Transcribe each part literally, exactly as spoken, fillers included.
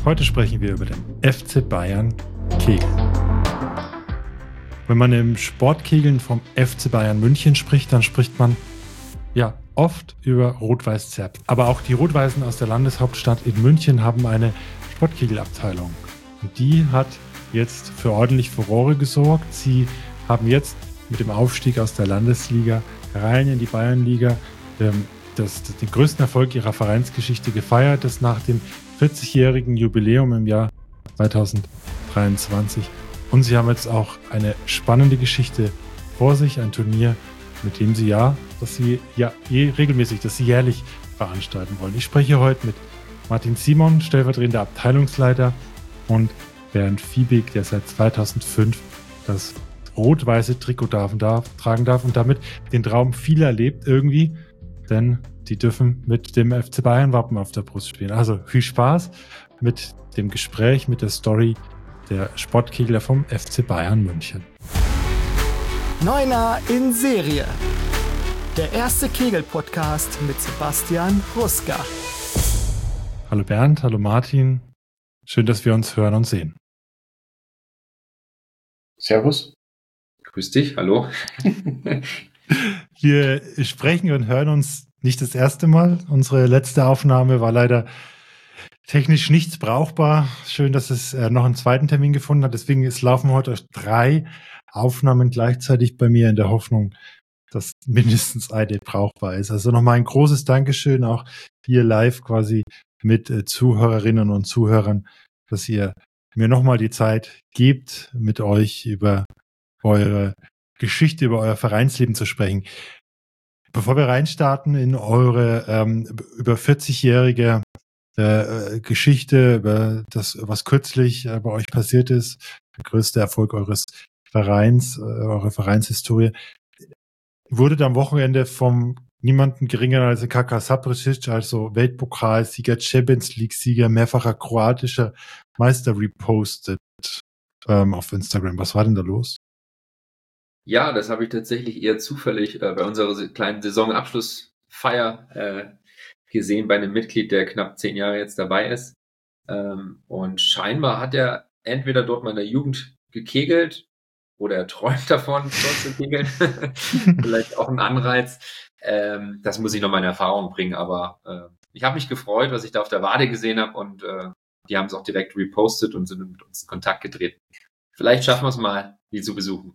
Heute sprechen wir über den F C Bayern Kegeln. Wenn man im Sportkegeln vom F C Bayern München spricht, dann spricht man ja oft über Rot-Weiß Zerbst. Aber auch die Rot-Weißen aus der Landeshauptstadt in München haben eine Sportkegelabteilung. Und die hat jetzt für ordentlich Furore gesorgt. Sie haben jetzt mit dem Aufstieg aus der Landesliga rein in die Bayernliga ähm, das, das, den größten Erfolg ihrer Vereinsgeschichte gefeiert, das nach dem vierzigjährigen Jubiläum im Jahr zwanzig dreiundzwanzig. Und sie haben jetzt auch eine spannende Geschichte vor sich, ein Turnier, mit dem sie ja, dass sie ja eh regelmäßig, dass sie jährlich veranstalten wollen. Ich spreche heute mit Martin Simon, stellvertretender Abteilungsleiter, und Bernd Fiebig, der seit zweitausendfünf das rot-weiße Trikot darf, darf, tragen darf und damit den Traum vieler lebt irgendwie, denn die dürfen mit dem F C Bayern Wappen auf der Brust spielen. Also viel Spaß mit dem Gespräch, mit der Story der Sportkegler vom F C Bayern München. Neuner in Serie. Der erste Kegel-Podcast mit Sebastian Ruska. Hallo Bernd, hallo Martin. Schön, dass wir uns hören und sehen. Servus. Grüß dich, hallo. Wir sprechen und hören uns nicht das erste Mal. Unsere letzte Aufnahme war leider technisch nicht brauchbar. Schön, dass es äh, noch einen zweiten Termin gefunden hat. Deswegen es laufen heute drei Aufnahmen gleichzeitig bei mir in der Hoffnung, dass mindestens eine brauchbar ist. Also nochmal ein großes Dankeschön auch hier live quasi mit äh, Zuhörerinnen und Zuhörern, dass ihr mir nochmal die Zeit gebt, mit euch über eure Geschichte, über euer Vereinsleben zu sprechen. Bevor wir reinstarten in eure ähm, über vierzigjährige äh, Geschichte, über das, was kürzlich äh, bei euch passiert ist, der größte Erfolg eures Vereins, äh, eure Vereinshistorie, wurde am Wochenende vom niemanden geringeren als Kaka Sapricic, also Weltpokalsieger, Champions League-Sieger, mehrfacher kroatischer Meister, repostet ähm, auf Instagram. Was war denn da los? Ja, das habe ich tatsächlich eher zufällig äh, bei unserer kleinen Saisonabschlussfeier äh, gesehen bei einem Mitglied, der knapp zehn Jahre jetzt dabei ist. Ähm, und scheinbar hat er entweder dort mal in der Jugend gekegelt oder er träumt davon, dort zu kegeln. Vielleicht auch ein Anreiz. Ähm, das muss ich noch mal in Erfahrung bringen, aber äh, ich habe mich gefreut, was ich da auf der Wade gesehen habe, und äh, die haben es auch direkt repostet und sind mit uns in Kontakt getreten. Vielleicht schaffen wir es mal, die zu besuchen.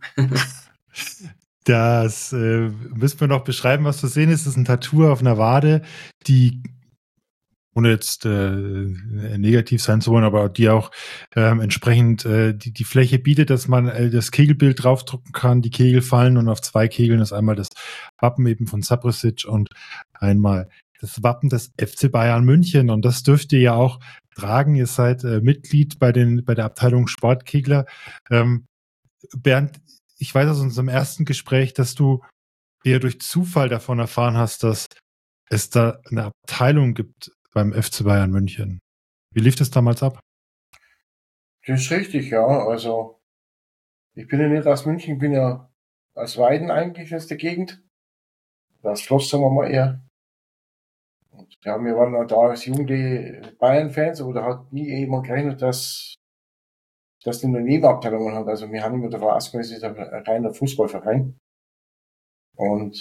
Das äh, müssen wir noch beschreiben, was zu sehen ist. Das ist ein Tattoo auf einer Wade, die, ohne jetzt äh, negativ sein zu wollen, aber die auch ähm, entsprechend äh, die, die Fläche bietet, dass man äh, das Kegelbild draufdrucken kann, die Kegel fallen, und auf zwei Kegeln ist einmal das Wappen eben von Sapricic und einmal das Wappen des F C Bayern München, und das dürft ihr ja auch tragen. Ihr seid äh, Mitglied bei den bei der Abteilung Sportkegler. Ähm, Bernd, ich weiß aus unserem ersten Gespräch, dass du eher durch Zufall davon erfahren hast, dass es da eine Abteilung gibt beim F C Bayern München. Wie lief das damals ab? Das ist richtig, ja. Also, ich bin ja nicht aus München, ich bin ja aus Weiden eigentlich, aus der Gegend. Das Schloss, sagen wir mal eher. Und ja, wir waren auch da als jugendliche Bayern-Fans, aber da hat nie jemand gerechnet, dass, dass die eine Nebenabteilungen hat. Also, wir haben immer davon ausgegangen, es ist ein reiner Fußballverein. Und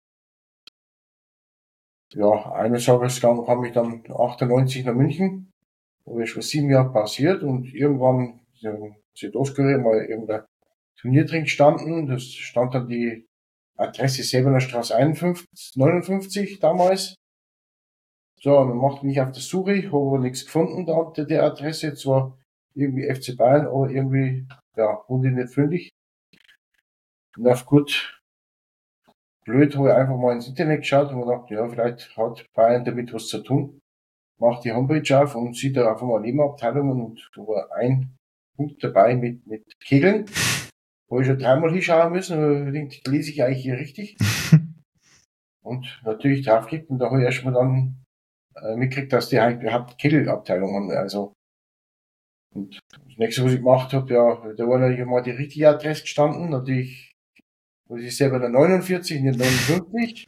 ja, eines Tages kam ich dann achtundneunzig nach München, wo ich schon sieben Jahre pausiert, und irgendwann sind Oscar mal irgendein Turnier drin gestanden. Das stand dann die Adresse Säbener Straße einundfünfzig, neunundfünfzig damals. So, und dann machte mich auf der Suche, habe aber nichts gefunden da unter der Adresse. Zwar irgendwie F C Bayern, aber irgendwie, ja, wurde ich nicht fündig. Na gut, blöd, habe ich einfach mal ins Internet geschaut und gedacht, ja, vielleicht hat Bayern damit was zu tun. Macht die Homepage auf und sieht da einfach mal Nebenabteilungen, und da war ein Punkt dabei mit, mit Kegeln, wo ich schon dreimal hinschauen müssen, aber ich denke, lese ich eigentlich hier richtig. Und natürlich draufklickt, und da habe ich erstmal dann äh, mitgekriegt, dass die halt überhaupt Kegelabteilung haben. Also, und das nächste, was ich gemacht habe, ja, da war natürlich mal die richtige Adresse gestanden, natürlich, wo ich selber der neunundvierzig, nicht neunundfünfzig.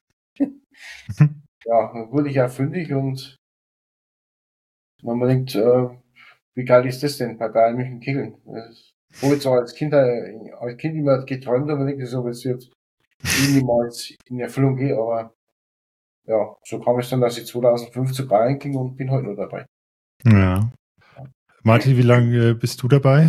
Ja, dann wurde ich auch fündig, und wenn man denkt, äh, wie geil ist das denn bei Bayern München Kegeln? Das habe ich zwar als Kind, äh, als Kind immer geträumt, aber nicht so, dass es jetzt niemals in Erfüllung geht, aber ja, so kam es dann, dass ich zweitausendfünf zu Bayern ging und bin heute noch dabei. Ja. Martin, wie lange äh, bist du dabei?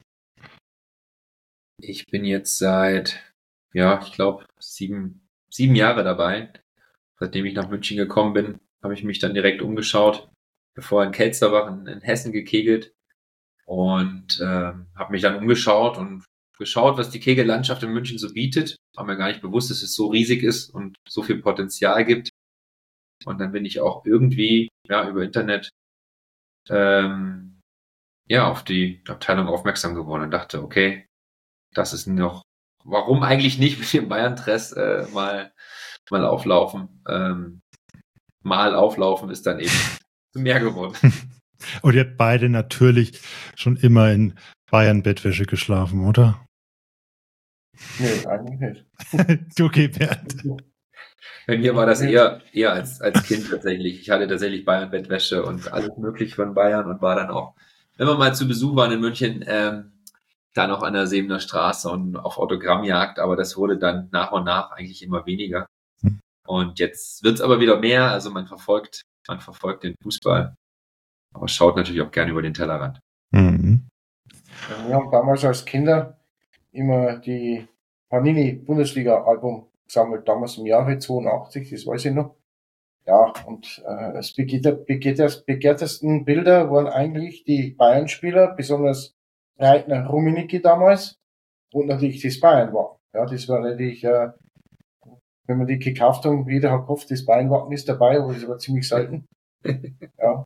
Ich bin jetzt seit, ja, ich glaube, sieben, sieben Jahre dabei. Seitdem ich nach München gekommen bin, habe ich mich dann direkt umgeschaut. Bevor in Kelsterbach in, in Hessen gekegelt und ähm, habe mich dann umgeschaut und geschaut, was die Kegellandschaft in München so bietet. War mir gar nicht bewusst, dass es so riesig ist und so viel Potenzial gibt. Und dann bin ich auch irgendwie, ja, über Internet ähm, ja, auf die Abteilung aufmerksam geworden und dachte, okay, das ist noch, warum eigentlich nicht mit dem Bayern-Dress äh, mal, mal auflaufen. Ähm, mal auflaufen ist dann eben mehr geworden. Und ihr habt beide natürlich schon immer in Bayern-Bettwäsche geschlafen, oder? Nee, eigentlich nicht. Okay, Bernd. Bei mir war das eher, eher als, als Kind tatsächlich. Ich hatte tatsächlich Bayern-Bettwäsche und alles mögliche von Bayern und war dann auch, wenn wir mal zu Besuch waren in München, ähm, dann auch an der Sebener Straße und auf Autogrammjagd, aber das wurde dann nach und nach eigentlich immer weniger. Hm. Und jetzt wird's aber wieder mehr, also man verfolgt, man verfolgt den Fußball, aber schaut natürlich auch gerne über den Tellerrand. Mhm. Wir haben damals als Kinder immer die Panini-Bundesliga-Album gesammelt, damals im Jahre zweiundachtzig, das weiß ich noch. Ja, und äh, das begehrtesten Bilder waren eigentlich die Bayern-Spieler, besonders Reitner Rummenigge damals und natürlich das Bayern war. Ja, das war natürlich, äh, wenn man die gekauft haben, jeder hat gehofft, das Bayern-Wappen ist dabei, aber das war ziemlich selten. Ja.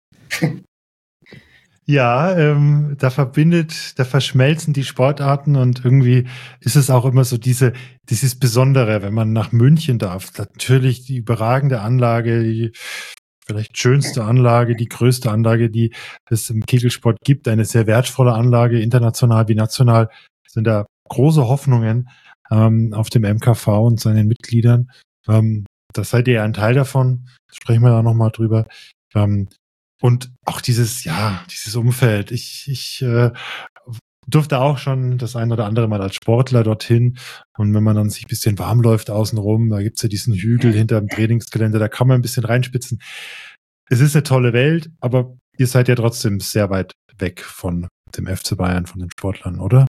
Ja, ähm, da verbindet, da verschmelzen die Sportarten und irgendwie ist es auch immer so diese, dieses Besondere, wenn man nach München darf. Natürlich die überragende Anlage, die vielleicht schönste Anlage, die größte Anlage, die es im Kegelsport gibt, eine sehr wertvolle Anlage, international wie national, sind da große Hoffnungen ähm, auf dem M K V und seinen Mitgliedern. Ähm, das seid ihr ja ein Teil davon, sprechen wir da nochmal drüber. Ähm, Und auch dieses, ja, dieses Umfeld. Ich, ich äh, durfte auch schon das ein oder andere Mal als Sportler dorthin. Und wenn man dann sich ein bisschen warm läuft außenrum, da gibt's ja diesen Hügel hinter dem Trainingsgelände, da kann man ein bisschen reinspitzen. Es ist eine tolle Welt, aber ihr seid ja trotzdem sehr weit weg von dem F C Bayern, von den Sportlern, oder?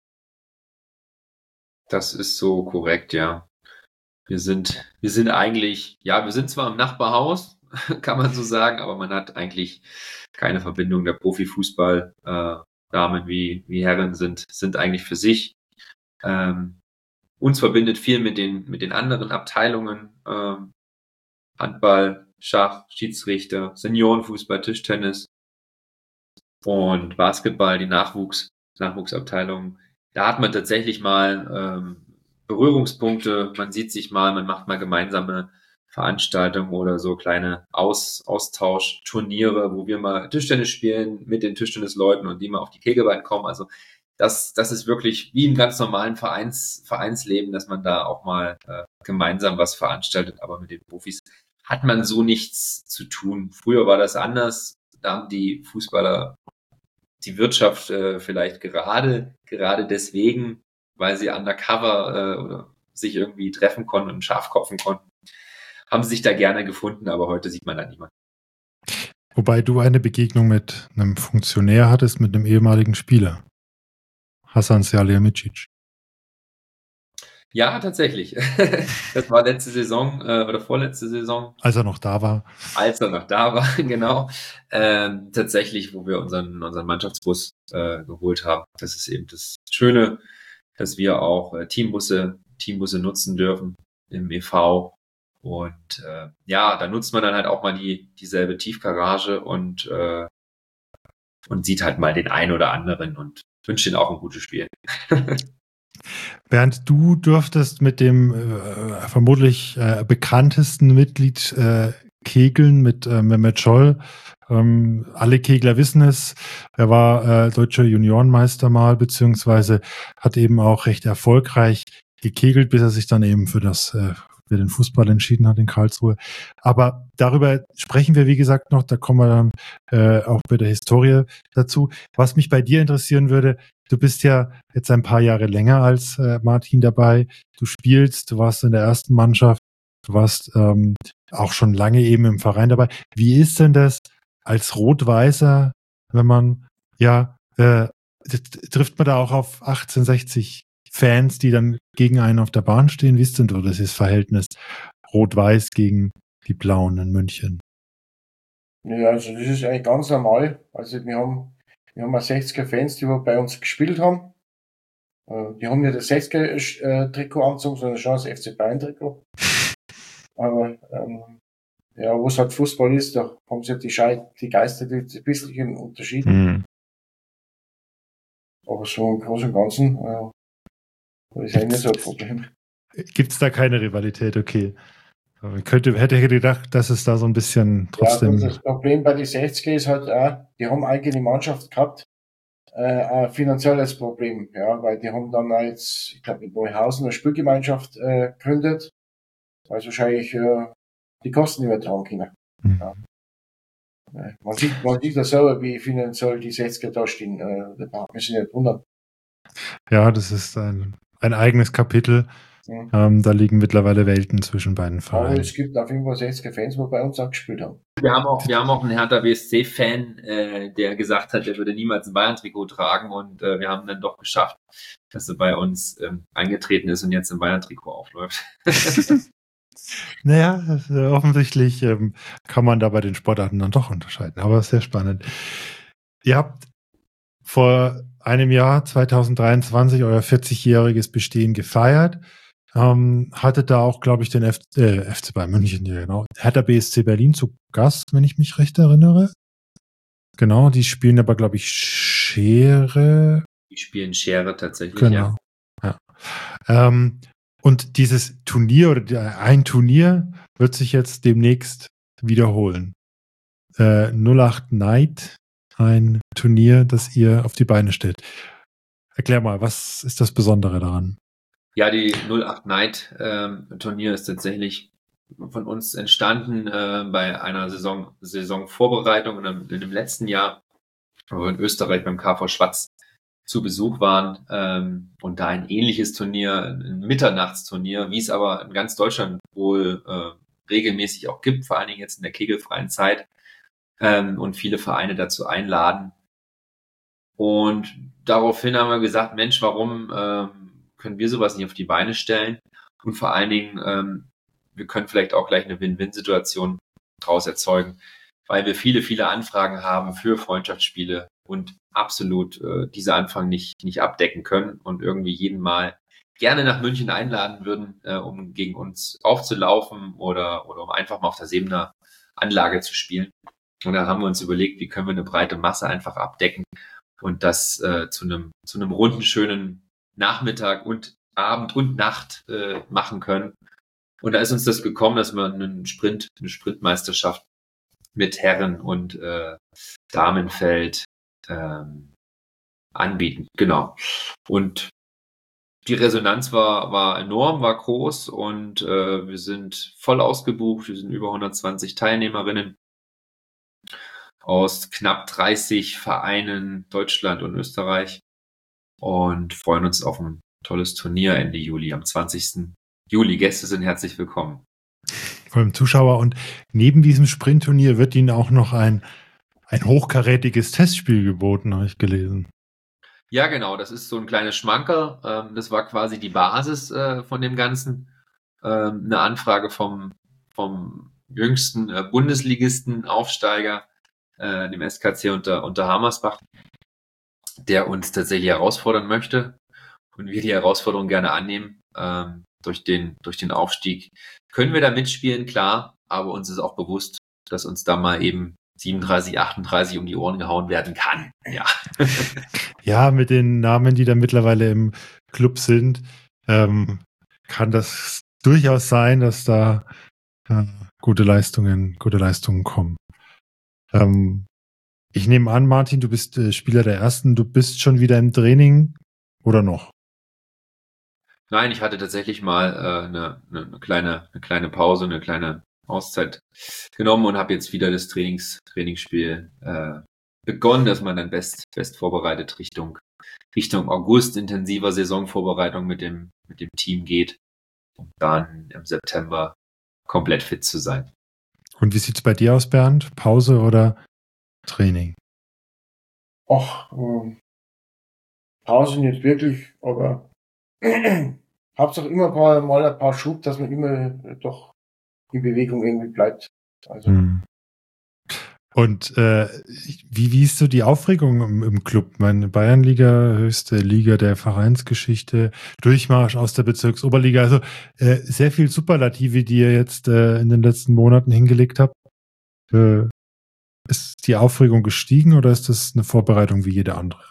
Das ist so korrekt, ja. Wir sind, wir sind eigentlich, ja, wir sind zwar im Nachbarhaus, kann man so sagen, aber man hat eigentlich keine Verbindung. Der Profifußball, äh, Damen wie, wie Herren sind, sind eigentlich für sich. Ähm, uns verbindet viel mit den, mit den anderen Abteilungen, ähm, Handball, Schach, Schiedsrichter, Seniorenfußball, Tischtennis und Basketball, die Nachwuchs, Nachwuchsabteilung. Da hat man tatsächlich mal ähm, Berührungspunkte, man sieht sich mal, man macht mal gemeinsame Veranstaltungen oder so kleine Aus, Austauschturniere, wo wir mal Tischtennis spielen mit den Tischtennisleuten und die mal auf die Kegelbahn kommen. Also das, das ist wirklich wie im ganz normalen Vereins, Vereinsleben, dass man da auch mal äh, gemeinsam was veranstaltet, aber mit den Profis hat man so nichts zu tun. Früher war das anders, da haben die Fußballer die Wirtschaft äh, vielleicht gerade, gerade deswegen, weil sie undercover äh, oder sich irgendwie treffen konnten und scharf kopfen konnten, haben sich da gerne gefunden, aber heute sieht man da niemanden. Wobei du eine Begegnung mit einem Funktionär hattest, mit einem ehemaligen Spieler. Hasan Salihamidzic. Ja, tatsächlich. Das war letzte Saison äh, oder vorletzte Saison. Als er noch da war. Als er noch da war, genau. Ähm, tatsächlich, wo wir unseren, unseren Mannschaftsbus äh, geholt haben. Das ist eben das Schöne, dass wir auch äh, Teambusse, Teambusse nutzen dürfen im E V. Und äh, ja, da nutzt man dann halt auch mal die dieselbe Tiefgarage und äh, und sieht halt mal den einen oder anderen und wünscht ihnen auch ein gutes Spiel. Bernd, du durftest mit dem äh, vermutlich äh, bekanntesten Mitglied äh, kegeln, mit äh, Mehmet Scholl. Ähm, alle Kegler wissen es. Er war äh, deutscher Juniorenmeister mal, beziehungsweise hat eben auch recht erfolgreich gekegelt, bis er sich dann eben für das äh, wer den Fußball entschieden hat in Karlsruhe. Aber darüber sprechen wir, wie gesagt, noch. Da kommen wir dann äh, auch bei der Historie dazu. Was mich bei dir interessieren würde, du bist ja jetzt ein paar Jahre länger als äh, Martin dabei. Du spielst, du warst in der ersten Mannschaft, du warst ähm, auch schon lange eben im Verein dabei. Wie ist denn das als Rot-Weißer, wenn man, ja, äh, trifft man da auch auf achtzehnhundertsechzig Fans, die dann gegen einen auf der Bahn stehen? Wie ist denn so das Verhältnis Rot-Weiß gegen die Blauen in München? Ja, also das ist eigentlich ganz normal. Also wir haben, wir haben auch sechziger Fans, die bei uns gespielt haben. Die haben nicht das sechziger-Trikot angezogen, sondern schon das F C Bayern-Trikot. Aber ähm, ja, wo es halt Fußball ist, da haben sich die, Schei die Geister die, die bisschen unterschieden. Mhm. Aber so im Großen und Ganzen äh, das ist eigentlich nicht so ein Problem. Gibt es da keine Rivalität? Okay. Aber könnte, hätte ich gedacht, dass es da so ein bisschen trotzdem... Ja, das Problem bei den sechziger ist halt auch, die haben eigentlich die Mannschaft gehabt, äh, ein finanzielles Problem, ja, weil die haben dann auch jetzt, ich glaube, mit Neuhausen eine Spielgemeinschaft äh, gegründet, weil sie wahrscheinlich äh, die Kosten übertragen können. Mhm. Ja. Man sieht, man sieht das selber, wie finanziell die sechziger da stehen, äh, da braucht man sich nicht wundern. Ja, das ist ein, ein eigenes Kapitel. Mhm. Ähm, da liegen mittlerweile Welten zwischen beiden Vereinen. Aber es gibt auf jeden Fall sechziger Fans, die bei uns auch gespielt haben. Wir haben auch, wir haben auch einen Hertha B S C-Fan, äh, der gesagt hat, er würde niemals ein Bayern-Trikot tragen, und äh, wir haben dann doch geschafft, dass er bei uns ähm, eingetreten ist und jetzt im Bayern-Trikot aufläuft. Naja, das, äh, offensichtlich ähm, kann man da bei den Sportarten dann doch unterscheiden, aber sehr spannend. Ihr habt vor einem Jahr, zwanzig dreiundzwanzig, euer vierzigjähriges Bestehen gefeiert. Ähm, hattet da auch, glaube ich, den F äh, F C Bayern München, ja, genau, Hertha B S C Berlin zu Gast, wenn ich mich recht erinnere. Genau, die spielen aber, glaube ich, Schere. Die spielen Schere tatsächlich, Genau. ja. ja. Ähm, und dieses Turnier oder der, ein Turnier wird sich jetzt demnächst wiederholen. Äh, null acht Night, ein Turnier, das ihr auf die Beine stellt. Erklär mal, was ist das Besondere daran? Ja, die null acht Night ähm, Turnier ist tatsächlich von uns entstanden äh, bei einer Saison Saisonvorbereitung in, einem, in dem letzten Jahr, wo wir in Österreich beim K V Schwatz zu Besuch waren ähm, und da ein ähnliches Turnier, ein Mitternachtsturnier, wie es aber in ganz Deutschland wohl äh, regelmäßig auch gibt, vor allen Dingen jetzt in der kegelfreien Zeit, ähm, und viele Vereine dazu einladen. Und daraufhin haben wir gesagt, Mensch, warum ähm, können wir sowas nicht auf die Beine stellen? Und vor allen Dingen, ähm, wir können vielleicht auch gleich eine Win-Win-Situation daraus erzeugen, weil wir viele, viele Anfragen haben für Freundschaftsspiele und absolut äh, diese Anfragen nicht, nicht abdecken können und irgendwie jeden Mal gerne nach München einladen würden, äh, um gegen uns aufzulaufen oder, oder um einfach mal auf der Sebener Anlage zu spielen. Und da haben wir uns überlegt, wie können wir eine breite Masse einfach abdecken und das äh, zu einem zu einem runden, schönen Nachmittag und Abend und Nacht äh, machen können. Und da ist uns das gekommen, dass wir einen Sprint, eine Sprintmeisterschaft mit Herren- und äh, Damenfeld ähm, anbieten. Genau. Und die Resonanz war war enorm, war groß, und äh, wir sind voll ausgebucht. Wir sind über hundertzwanzig Teilnehmerinnen aus knapp dreißig Vereinen Deutschland und Österreich und freuen uns auf ein tolles Turnier Ende Juli, am zwanzigsten Juli. Gäste sind herzlich willkommen. Vor allem Zuschauer. Und neben diesem Sprintturnier wird Ihnen auch noch ein, ein hochkarätiges Testspiel geboten, habe ich gelesen. Ja, genau. Das ist so ein kleines Schmankerl. Ähm, das war quasi die Basis äh, von dem Ganzen. Ähm, eine Anfrage vom, vom jüngsten äh, Bundesligisten, Aufsteiger, äh, dem S K C unter, unter Hammersbach, der uns tatsächlich herausfordern möchte und wir die Herausforderung gerne annehmen. Ähm, durch den, durch den Aufstieg können wir da mitspielen, klar, aber uns ist auch bewusst, dass uns da mal eben siebenunddreißig, achtunddreißig um die Ohren gehauen werden kann. Ja. Ja, mit den Namen, die da mittlerweile im Club sind, ähm, kann das durchaus sein, dass da äh, gute Leistungen, gute Leistungen kommen. Ähm, ich nehme an, Martin, du bist äh, Spieler der Ersten. Du bist schon wieder im Training oder noch? Nein, ich hatte tatsächlich mal äh, eine, eine, eine kleine, eine kleine Pause, eine kleine Auszeit genommen und habe jetzt wieder das Trainings, Trainingsspiel äh, begonnen, dass man dann best, best vorbereitet Richtung, Richtung August intensiver Saisonvorbereitung mit dem, mit dem Team geht, um dann im September komplett fit zu sein. Und wie sieht's bei dir aus, Bernd? Pause oder Training? Ach, ähm, Pause nicht wirklich, aber Hauptsache immer ein paar, mal ein paar Schub, dass man immer doch in Bewegung irgendwie bleibt. Also. Hm. Und äh, wie, wie ist so die Aufregung im, im Club? Meine Bayernliga, höchste Liga der Vereinsgeschichte, Durchmarsch aus der Bezirksoberliga. Also äh, sehr viel Superlative, die ihr jetzt äh, in den letzten Monaten hingelegt habt. Äh, ist die Aufregung gestiegen oder ist das eine Vorbereitung wie jede andere?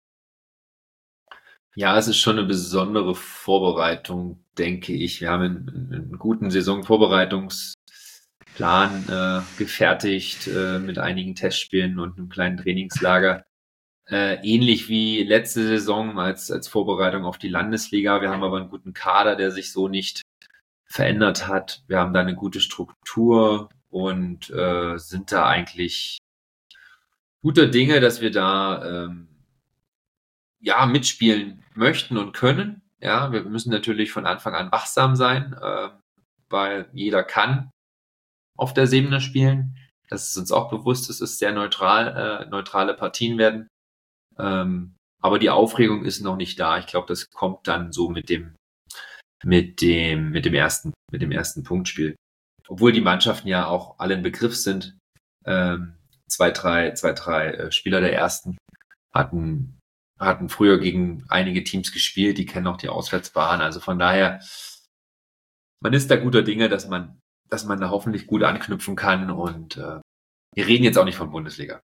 Ja, es ist schon eine besondere Vorbereitung, denke ich. Wir haben einen, einen guten Saisonvorbereitungsplan äh, gefertigt äh, mit einigen Testspielen und einem kleinen Trainingslager. Äh, ähnlich wie letzte Saison als, als Vorbereitung auf die Landesliga. Wir haben aber einen guten Kader, der sich so nicht verändert hat. Wir haben da eine gute Struktur und äh, sind da eigentlich guter Dinge, dass wir da ähm, ja mitspielen möchten und können. Ja, wir müssen natürlich von Anfang an wachsam sein, äh, weil jeder kann auf der Sebener spielen. Das ist uns auch bewusst, es ist sehr neutral, äh, neutrale Partien werden. Ähm, aber die Aufregung ist noch nicht da. Ich glaube, das kommt dann so mit dem, mit dem, mit dem ersten, mit dem ersten Punktspiel. Obwohl die Mannschaften ja auch alle ein Begriff sind. Ähm, zwei, drei, zwei, drei äh, Spieler der ersten hatten hatten früher gegen einige Teams gespielt, die kennen auch die Auswärtsbahn. Also von daher, man ist da guter Dinge, dass man, dass man da hoffentlich gut anknüpfen kann. Und äh, wir reden jetzt auch nicht von Bundesliga.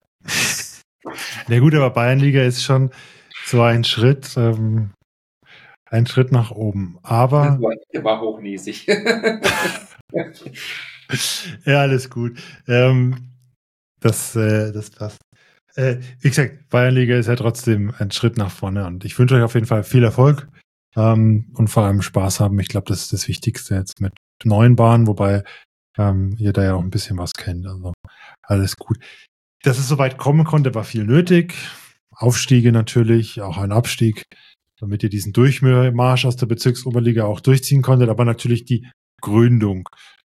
Na gut, aber Bayernliga ist schon so ein Schritt, ähm, ein Schritt nach oben. Aber Das war, der war hochnäsig. ja, alles gut. Ähm, das, äh, das passt. Äh, wie gesagt, Bayernliga ist ja trotzdem ein Schritt nach vorne und ich wünsche euch auf jeden Fall viel Erfolg ähm, und vor allem Spaß haben. Ich glaube, das ist das Wichtigste jetzt mit neuen Bahnen, wobei ähm, ihr da ja auch ein bisschen was kennt. Also alles gut. Dass es so weit kommen konnte, war viel nötig. Aufstiege natürlich, auch ein Abstieg, damit ihr diesen Durchmarsch aus der Bezirksoberliga auch durchziehen konntet, aber natürlich die Gründung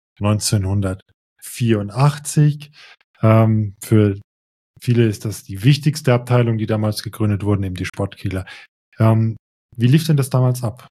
neunzehnhundertvierundachtzig. Ähm, für viele ist das die wichtigste Abteilung, die damals gegründet wurden, eben die Sportkieler. Ähm, wie lief denn das damals ab?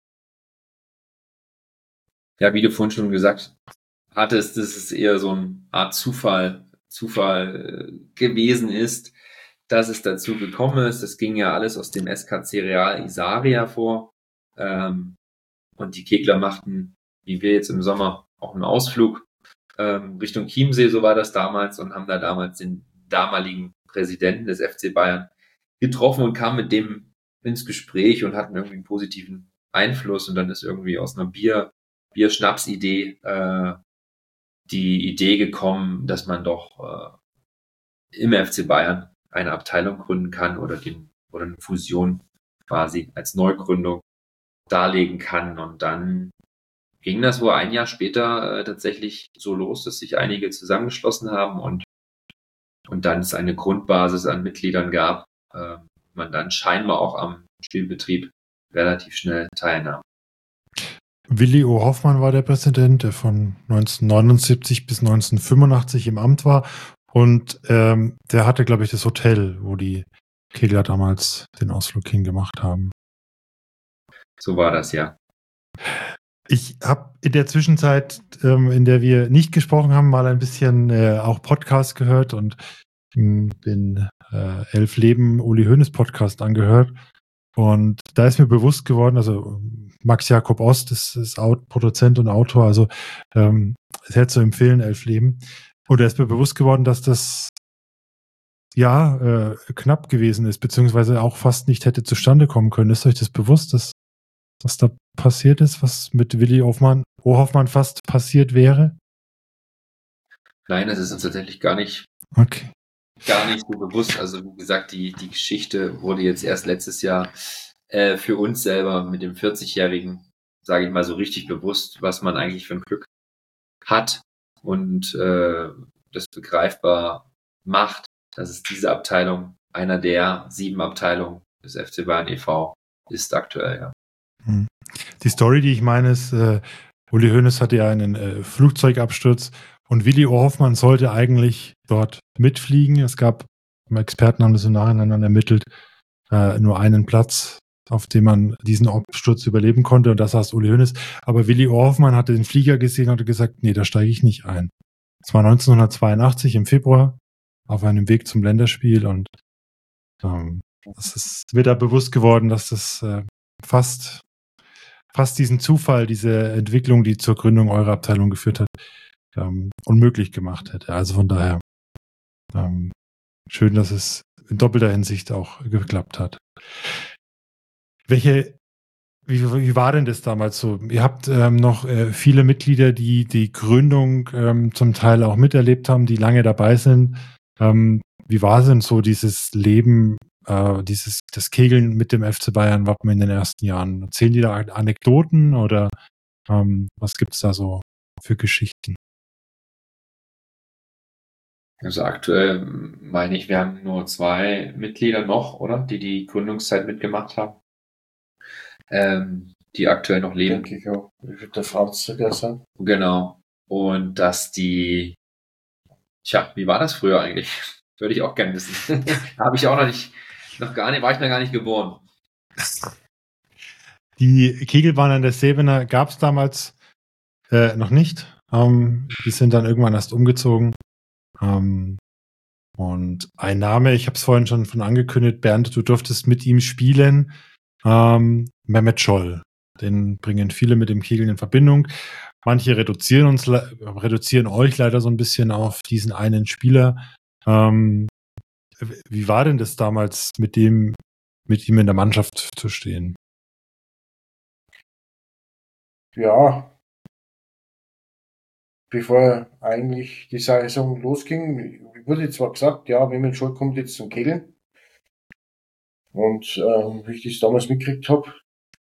Ja, wie du vorhin schon gesagt hattest, dass es eher so eine Art Zufall, Zufall äh, gewesen ist, dass es dazu gekommen ist. Das ging ja alles aus dem S K C Real Isaria vor. Ähm, und die Kegler machten, wie wir jetzt im Sommer, auch einen Ausflug ähm, Richtung Chiemsee, so war das damals, und haben da damals den damaligen Präsidenten des F C Bayern getroffen und kamen mit dem ins Gespräch und hatten irgendwie einen positiven Einfluss. Und dann ist irgendwie aus einer Bier, Bier-Schnaps-Idee äh, die Idee gekommen, dass man doch äh, im F C Bayern eine Abteilung gründen kann oder, den, oder eine Fusion quasi als Neugründung darlegen kann. Und dann ging das wohl ein Jahr später äh, tatsächlich so los, dass sich einige zusammengeschlossen haben und, und dann es eine Grundbasis an Mitgliedern gab, äh, man dann scheinbar auch am Spielbetrieb relativ schnell teilnahm. Willi O. Hoffmann war der Präsident, der von neunzehnhundertneunundsiebzig bis neunzehnhundertfünfundachtzig im Amt war. Und ähm, der hatte, glaube ich, das Hotel, wo die Kegler damals den Ausflug hingemacht haben. So war das, ja. Ich habe in der Zwischenzeit, ähm, in der wir nicht gesprochen haben, mal ein bisschen äh, auch Podcast gehört und mh, den äh, Elf Leben Uli Hoeneß Podcast angehört. Und da ist mir bewusst geworden, also Max Jakob Ost ist, ist Produzent und Autor, also ähm, sehr zu empfehlen, Elf Leben. Und da ist mir bewusst geworden, dass das ja äh, knapp gewesen ist, beziehungsweise auch fast nicht hätte zustande kommen können. Ist euch das bewusst, dass was da passiert ist, was mit Willi Hoffmann, O. Hoffmann fast passiert wäre? Nein, das ist uns tatsächlich gar nicht, okay. gar nicht so bewusst. Also wie gesagt, die, die Geschichte wurde jetzt erst letztes Jahr äh, für uns selber mit dem vierzigjährigen, sage ich mal so richtig bewusst, was man eigentlich für ein Glück hat und äh, das begreifbar macht, dass es diese Abteilung, einer der sieben Abteilungen des F C Bayern e V ist aktuell, ja. Die Story, die ich meine, ist, äh, Uli Hoeneß hatte ja einen äh, Flugzeugabsturz und Willi Hoffmann sollte eigentlich dort mitfliegen. Es gab, Experten haben das im Nachhinein ermittelt, äh, nur einen Platz, auf dem man diesen Absturz überleben konnte, und das saß Uli Hoeneß. Aber Willi Hoffmann hatte den Flieger gesehen und hat gesagt, nee, da steige ich nicht ein. Es war neunzehnhundertzweiundachtzig im Februar auf einem Weg zum Länderspiel, und ähm, es ist, wird da bewusst geworden, dass das äh, fast fast diesen Zufall, diese Entwicklung, die zur Gründung eurer Abteilung geführt hat, ähm, unmöglich gemacht hätte. Also von daher ähm, schön, dass es in doppelter Hinsicht auch geklappt hat. Welche, wie, wie war denn das damals so? Ihr habt ähm, noch äh, viele Mitglieder, die die Gründung ähm, zum Teil auch miterlebt haben, die lange dabei sind. Ähm, wie war denn so dieses Leben, äh, dieses das Kegeln mit dem F C Bayern Wappen in den ersten Jahren? Erzählen die da Anekdoten oder ähm, was gibt es da so für Geschichten? Also aktuell meine ich, wir haben nur zwei Mitglieder noch, oder? Die die Gründungszeit mitgemacht haben. Ähm, die aktuell noch leben. Denke ich auch. Wie wird der Franz sogar sein? Genau. Und dass die, tja, wie war das früher eigentlich? Würde ich auch gerne wissen. Habe ich auch noch nicht, noch gar nicht, war ich noch gar nicht geboren. Die Kegelbahn an der Sevener gab es damals äh, noch nicht. Ähm, die sind dann irgendwann erst umgezogen. Ähm, und ein Name, ich habe es vorhin schon von angekündigt, Bernd, du durftest mit ihm spielen. Ähm, Mehmet Scholl. Den bringen viele mit dem Kegeln in Verbindung. Manche reduzieren uns, reduzieren euch leider so ein bisschen auf diesen einen Spieler. Ähm, wie war denn das damals, mit dem, mit ihm in der Mannschaft zu stehen? Ja, bevor eigentlich die Saison losging, wurde zwar gesagt, ja, Mehmet Scholl kommt jetzt zum Kegeln. Und ähm, wie ich das damals mitgekriegt habe,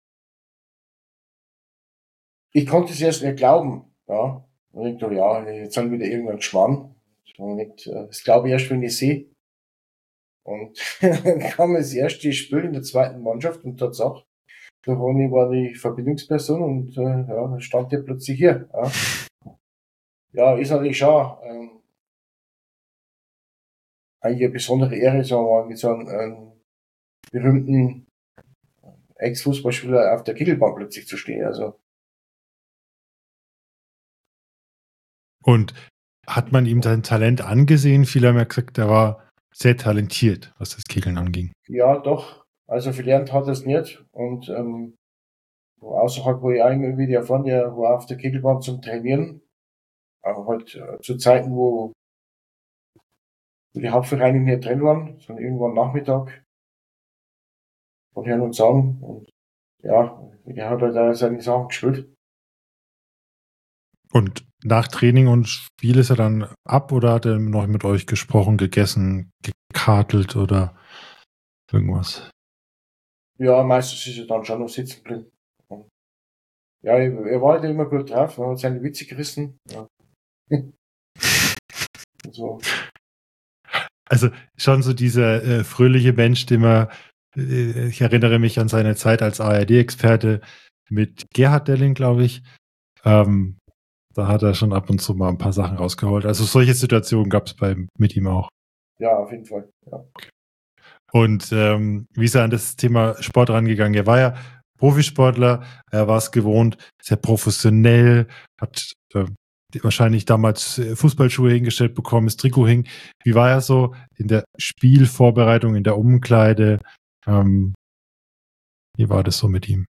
ich konnte es erst nicht glauben. Ja, und ich dachte, ja, jetzt sind wieder irgendwann Schwamm. Und ich, äh, das glaube ich erst, wenn ich sehe. Und dann kam das erste Spiel in der zweiten Mannschaft und Tatsache, da war die Verbindungsperson und äh, ja, dann stand der plötzlich hier. Ja, ja ist natürlich schon ähm, eigentlich eine besondere Ehre, sagen wir mal, mit so einem ähm, berühmten Ex-Fußballspieler auf der Kegelbahn plötzlich zu stehen. Also Und hat man ihm sein Talent angesehen? Viele haben ja gesagt, er war sehr talentiert, was das Kegeln anging. ja, doch. Also verlernt hat er es nicht. Und ähm, außerhalb, wo ich eigentlich wieder erfahren, der war auf der Kegelbahn zum Trainieren. Aber halt äh, zu Zeiten, wo die Hauptvereine nicht drin waren, sondern irgendwann Nachmittag. Von Herrn und Sagen. Und ja, er hat halt auch seine Sachen gespielt. Und nach Training und Spiel ist er dann ab oder hat er noch mit euch gesprochen, gegessen, gekartelt oder irgendwas? Ja, meistens ist er dann schon noch sitzen geblieben. Und ja, er war halt immer gut drauf, er hat seine Witze gerissen. Ja. So. Also schon so dieser äh, fröhliche Mensch, den man, äh, ich erinnere mich an seine Zeit als A R D-Experte mit Gerhard Delling, glaube ich. Ähm, da hat er schon ab und zu mal ein paar Sachen rausgeholt. Also solche Situationen gab es mit ihm auch. Ja, auf jeden Fall. Ja. Und ähm, wie ist er an das Thema Sport rangegangen? Er war ja Profisportler, er war es gewohnt, sehr professionell, hat äh, wahrscheinlich damals Fußballschuhe hingestellt bekommen, das Trikot hing. Wie war er so in der Spielvorbereitung, in der Umkleide? Ähm, wie war das so mit ihm?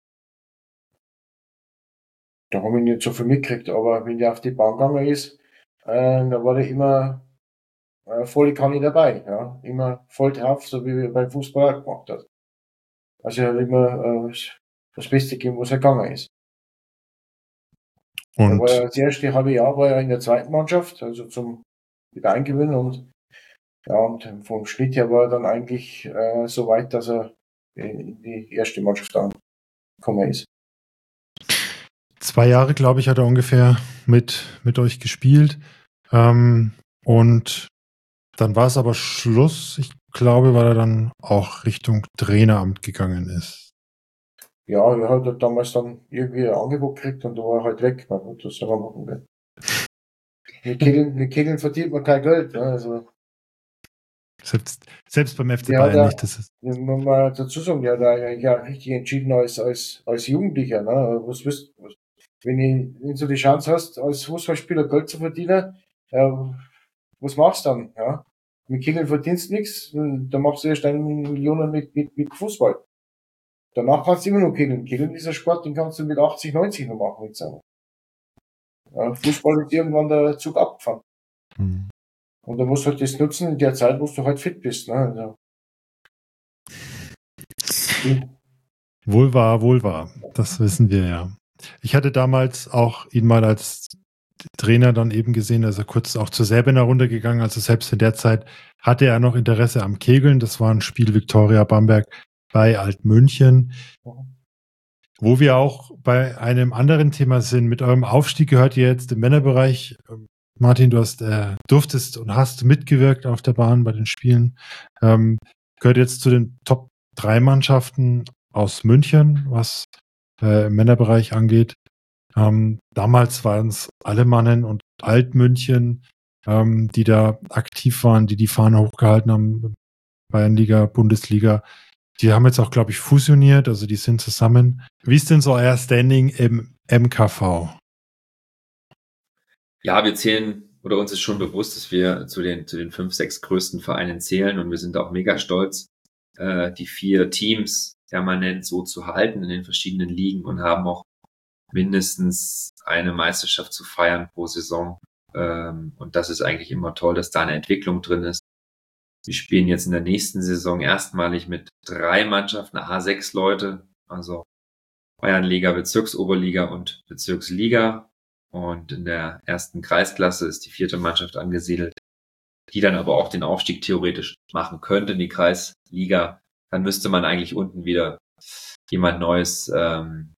Da habe ich nicht so viel mitgekriegt, aber wenn der auf die Bahn gegangen ist, äh, da war der immer äh, volle Kanne dabei, ja. Immer voll drauf, so wie er beim Fußball auch gemacht hat. Also er hat immer äh, das Beste gegeben, was er gegangen ist. Und er war ja das erste halbe Jahr war er in der zweiten Mannschaft, also zum Wiedereingewöhnen und ja, und vom Schnitt her war er dann eigentlich äh, so weit, dass er in die erste Mannschaft angekommen ist. Zwei Jahre, glaube ich, hat er ungefähr mit, mit euch gespielt. Ähm, und dann war es aber Schluss. Ich glaube, weil er dann auch Richtung Traineramt gegangen ist. Ja, er hat halt damals dann irgendwie ein Angebot gekriegt und da war er halt weg. Na gut, das soll man machen. Gell? Mit Kegeln, mit Kegeln verdient man kein Geld. Ne? Also, Selbst, selbst beim F C ja, Bayern da, nicht. Das ist muss man dazu sagen, der hat ja, ja richtig entschieden als, als, als Jugendlicher. Ne? Was wisst, was, wenn, ich, wenn du die Chance hast, als Fußballspieler Geld zu verdienen, äh, was machst du dann? Ja? Mit Kegeln verdienst du nichts, dann machst du erst eine Million mit, mit, mit Fußball. Danach kannst du immer noch kegeln. Kegeln ist ein Sport, den kannst du mit achtzig, neunzig noch machen. Jetzt auch. Ja, Fußball ist irgendwann der Zug abgefahren. hm. Und du musst halt das nutzen in der Zeit, wo du halt fit bist. Ne? Also, wohl wahr, wohl wahr. Das wissen wir ja. Ich hatte damals auch ihn mal als Trainer dann eben gesehen, also kurz auch zur Säbener runtergegangen. Also selbst in der Zeit hatte er noch Interesse am Kegeln. Das war ein Spiel Viktoria Bamberg bei Altmünchen. Wo wir auch bei einem anderen Thema sind. Mit eurem Aufstieg gehört ihr jetzt im Männerbereich. Martin, du hast, äh, durftest und hast mitgewirkt auf der Bahn bei den Spielen. Ähm, gehört jetzt zu den Top drei Mannschaften aus München, was äh, im Männerbereich angeht. Ähm, damals waren es Allemannen und Altmünchen, ähm, die da aktiv waren, die die Fahne hochgehalten haben, Bayernliga, Bundesliga. Die haben jetzt auch, glaube ich, fusioniert, also die sind zusammen. Wie ist denn so euer Standing im M K V? Ja, wir zählen, oder uns ist schon bewusst, dass wir zu den, zu den fünf, sechs größten Vereinen zählen und wir sind auch mega stolz, äh, die vier Teams permanent so zu halten in den verschiedenen Ligen und haben auch mindestens eine Meisterschaft zu feiern pro Saison. Ähm, und das ist eigentlich immer toll, dass da eine Entwicklung drin ist. Wir spielen jetzt in der nächsten Saison erstmalig mit drei Mannschaften, A sechs Leute, also Bayernliga, Bezirksoberliga und Bezirksliga. Und in der ersten Kreisklasse ist die vierte Mannschaft angesiedelt, die dann aber auch den Aufstieg theoretisch machen könnte in die Kreisliga. Dann müsste man eigentlich unten wieder jemand Neues ähm,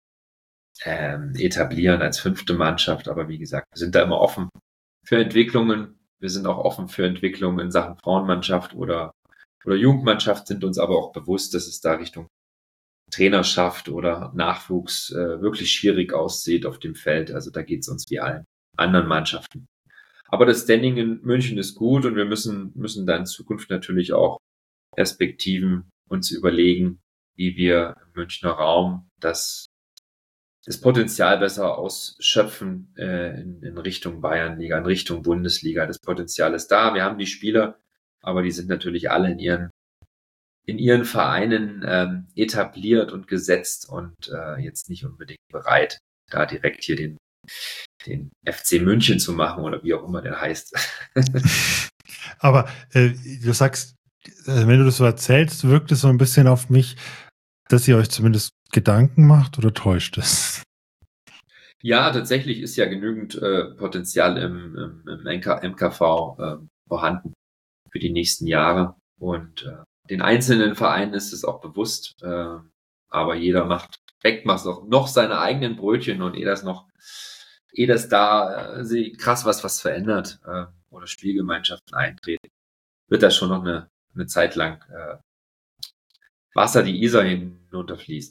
ähm, etablieren als fünfte Mannschaft. Aber wie gesagt, wir sind da immer offen für Entwicklungen. Wir sind auch offen für Entwicklungen in Sachen Frauenmannschaft oder, oder Jugendmannschaft, sind uns aber auch bewusst, dass es da Richtung Trainerschaft oder Nachwuchs äh, wirklich schwierig aussieht auf dem Feld. Also da geht es uns wie allen anderen Mannschaften. Aber das Standing in München ist gut und wir müssen, müssen da in Zukunft natürlich auch Perspektiven uns überlegen, wie wir im Münchner Raum das, das Potenzial besser ausschöpfen äh, in, in Richtung Bayernliga, in Richtung Bundesliga. Das Potenzial ist da. Wir haben die Spieler, aber die sind natürlich alle in ihren in ihren Vereinen ähm, etabliert und gesetzt und äh, jetzt nicht unbedingt bereit, da direkt hier den, den F C München zu machen oder wie auch immer der heißt. Aber äh, du sagst, äh, wenn du das so erzählst, wirkt es so ein bisschen auf mich, dass ihr euch zumindest Gedanken macht oder täuscht es? Ja, tatsächlich ist ja genügend äh, Potenzial im, im, im M K V äh, vorhanden für die nächsten Jahre und äh, den einzelnen Vereinen ist es auch bewusst, äh, aber jeder macht, weckt macht noch, noch seine eigenen Brötchen und ehe das noch, ehe das da äh, krass was, was verändert äh, oder Spielgemeinschaften eintreten, wird da schon noch eine, eine Zeit lang äh, Wasser die Isar hinunterfließt.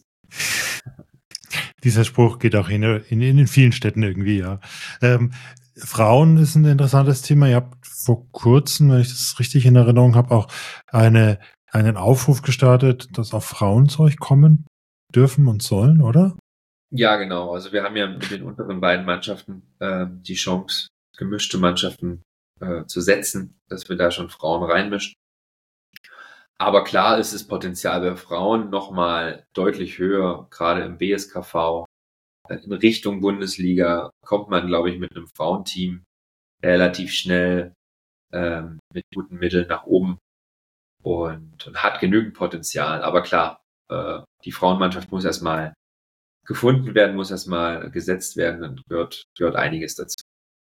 Dieser Spruch geht auch in, in, in vielen Städten irgendwie, ja. Ähm, Frauen ist ein interessantes Thema. Ihr habt vor kurzem, wenn ich das richtig in Erinnerung habe, auch eine einen Aufruf gestartet, dass auch Frauen zu euch kommen dürfen und sollen, oder? Ja, genau. Also wir haben ja mit den unteren beiden Mannschaften äh, die Chance, gemischte Mannschaften äh, zu setzen, dass wir da schon Frauen reinmischen. Aber klar ist das Potenzial bei Frauen nochmal deutlich höher, gerade im B S K V. In Richtung Bundesliga kommt man, glaube ich, mit einem Frauenteam relativ schnell ähm, mit guten Mitteln nach oben. Und, und hat genügend Potenzial. Aber klar, äh, die Frauenmannschaft muss erstmal gefunden werden, muss erstmal gesetzt werden und gehört, gehört einiges dazu.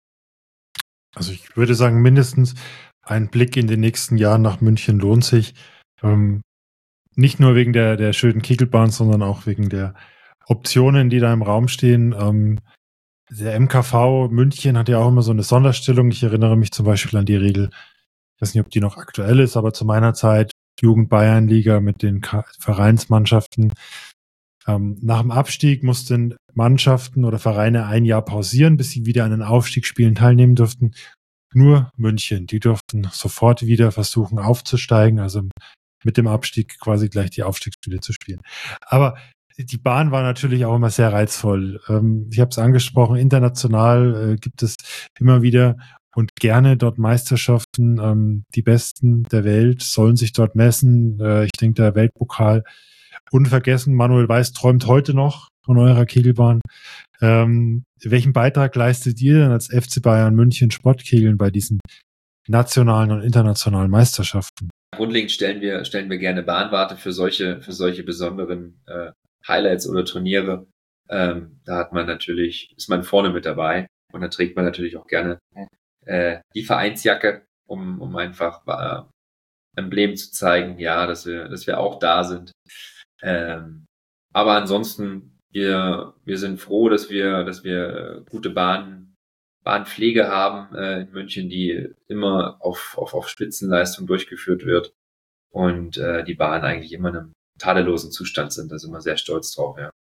Also ich würde sagen, mindestens ein Blick in den nächsten Jahren nach München lohnt sich. Ähm, nicht nur wegen der, der schönen Kegelbahn, sondern auch wegen der Optionen, die da im Raum stehen. Ähm, der M K V München hat ja auch immer so eine Sonderstellung. Ich erinnere mich zum Beispiel an die Regel, ich weiß nicht, ob die noch aktuell ist, aber zu meiner Zeit Jugend-Bayern-Liga mit den Ka- Vereinsmannschaften. Ähm, nach dem Abstieg mussten Mannschaften oder Vereine ein Jahr pausieren, bis sie wieder an den Aufstiegsspielen teilnehmen durften. Nur München, die durften sofort wieder versuchen aufzusteigen, also mit dem Abstieg quasi gleich die Aufstiegsspiele zu spielen. Aber die Bahn war natürlich auch immer sehr reizvoll. Ähm, ich habe es angesprochen, international äh, gibt es immer wieder und gerne dort Meisterschaften. Ähm, die Besten der Welt sollen sich dort messen. Äh, ich denke, der Weltpokal unvergessen. Manuel Weiß träumt heute noch von eurer Kegelbahn. Ähm, welchen Beitrag leistet ihr denn als F C Bayern München Sportkegeln bei diesen nationalen und internationalen Meisterschaften? Grundlegend stellen wir, stellen wir gerne Bahnwarte für solche, für solche besonderen äh, Highlights oder Turniere. Ähm, da hat man natürlich, ist man vorne mit dabei und da trägt man natürlich auch gerne äh, die Vereinsjacke, um, um einfach äh, Emblem zu zeigen, ja, dass wir, dass wir auch da sind. Ähm, aber ansonsten, wir, wir sind froh, dass wir, dass wir gute Bahn, Bahnpflege haben äh, in München, die immer auf, auf, auf Spitzenleistung durchgeführt wird und äh, die Bahnen eigentlich immer in einem tadellosen Zustand sind. Da sind wir sehr stolz drauf, ja.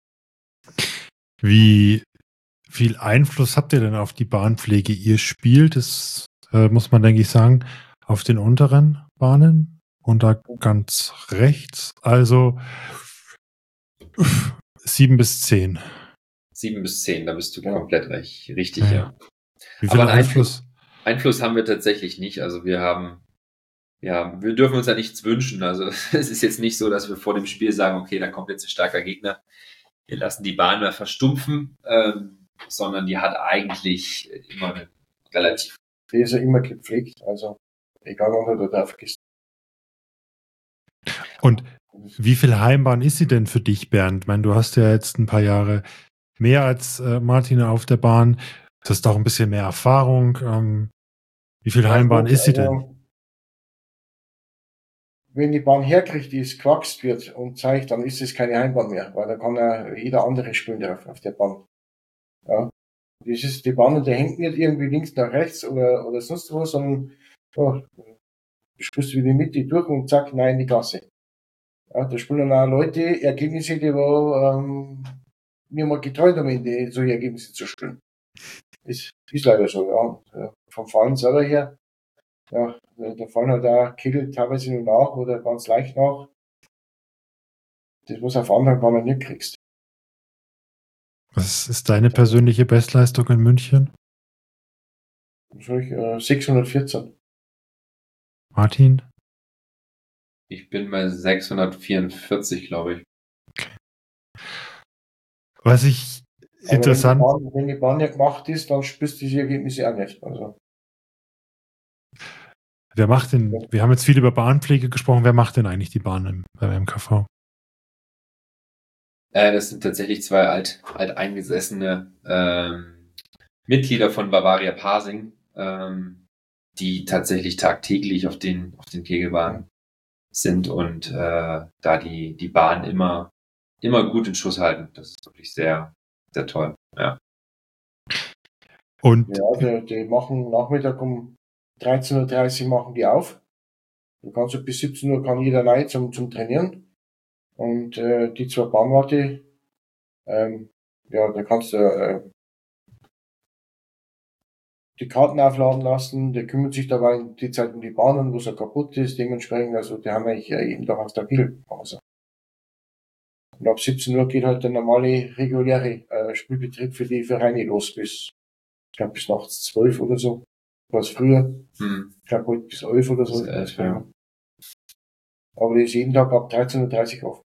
Wie viel Einfluss habt ihr denn auf die Bahnpflege? Ihr spielt, das äh, muss man, denke ich, sagen, auf den unteren Bahnen und da ganz rechts, also sieben bis zehn. Sieben bis zehn, da bist du Ja. komplett recht, richtig, Ja. ja. Wie viel Aber einen Einfluss? Einfluss haben wir tatsächlich nicht. Also wir haben, ja, wir dürfen uns ja nichts wünschen. Also es ist jetzt nicht so, dass wir vor dem Spiel sagen, okay, da kommt jetzt ein starker Gegner. Wir lassen die Bahn mal verstumpfen, ähm, sondern die hat eigentlich immer eine relativ. Die ist ja immer gepflegt, also egal wann du da vergisst. Und wie viel Heimbahn ist sie denn für dich, Bernd? Ich meine, du hast ja jetzt ein paar Jahre mehr als äh, Martin auf der Bahn. Du hast auch ein bisschen mehr Erfahrung. Ähm, wie viel Heimbahn Also, ist sie denn? also, wenn die Bahn herkriegt, die es gewachst wird und zeigt, dann ist es keine Heimbahn mehr, weil da kann ja jeder andere spielen drauf auf der Bahn. Ja. Das ist die Bahn, die hängt nicht irgendwie links nach rechts oder, oder sonst wo, sondern ja, du spielst wieder mit die durch und zack, nein, in die Gasse. Ja, da spielen dann auch Leute Ergebnisse, die wir ähm, mir mal geträumt haben, in die, solche Ergebnisse zu spielen. Ist, ist leider so, ja. Und, äh, vom Fallen selber her, ja, der Fallen hat auch Kegel teilweise nur nach oder ganz leicht nach. Das, was auf anderen Bahnen nicht kriegst. Was ist deine persönliche Bestleistung in München? Soll ich, äh, sechshundertvierzehn. Martin? Ich bin bei sechshundertvierundvierzig, glaube ich. Was ich Aber interessant... Wenn die, Bahn, wenn die Bahn nicht gemacht ist, dann spürst du diese Ergebnisse auch nicht. Also, Wer macht denn... Wir haben jetzt viel über Bahnpflege gesprochen. Wer macht denn eigentlich die Bahn im, beim M K V? Äh, das sind tatsächlich zwei alt, alteingesessene ähm, Mitglieder von Bavaria Pasing, ähm, die tatsächlich tagtäglich auf den, auf den Kegelbahnen sind und äh, da die, die Bahn immer, immer gut in Schuss halten. Das ist wirklich sehr, sehr toll. Ja. Und ja, die, die machen Nachmittag um dreizehn Uhr dreißig machen die auf. Du kannst so bis siebzehn Uhr kann jeder rein zum, zum Trainieren. Und äh, die zwei Bahnwarte, ähm, ja, da kannst du äh, die Karten aufladen lassen, der kümmert sich dabei die Zeit um die Bahnen, wo es ja kaputt ist, dementsprechend, also die haben eigentlich äh, jeden Tag auf der Pause. Und ab siebzehn Uhr geht halt der normale, reguläre äh, Spielbetrieb für die Vereine los bis, ich glaube bis nachts zwölf oder so. Was früher, Hm. ich glaube heute bis elf oder so. Bis elf, ja. Aber die ist jeden Tag ab dreizehn Uhr dreißig auf.